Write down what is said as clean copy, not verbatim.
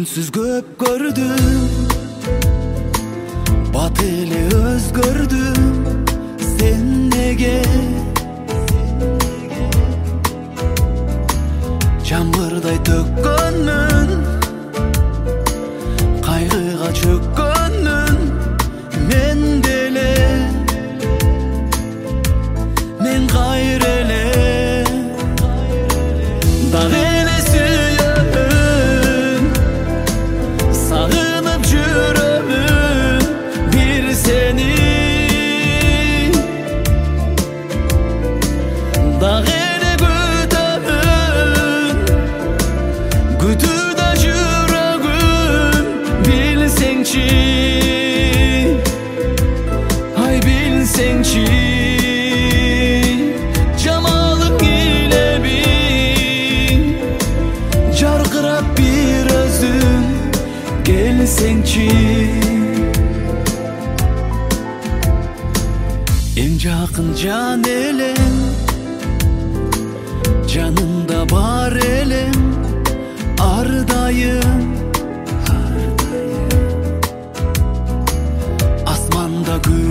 Үнсүз көп көрдüm, бат эле өзгөрдүм. Sen неге жамгырдай төккөнмүн, кайгыга чөккөнмүн мен деле. Мен кайра эле дагы эле сүйөмүн, сагынып жүрөмүн бир сени. Дагы эле күтөмүн, күтүүдө жүрөгүм, билсеңчи, ай билсеңчи. Жамалың илебин, жаркырап бир өзүң келсеңчи. Эң жакын жан элем, жанымда бар элем, ар дайым. Асманда күн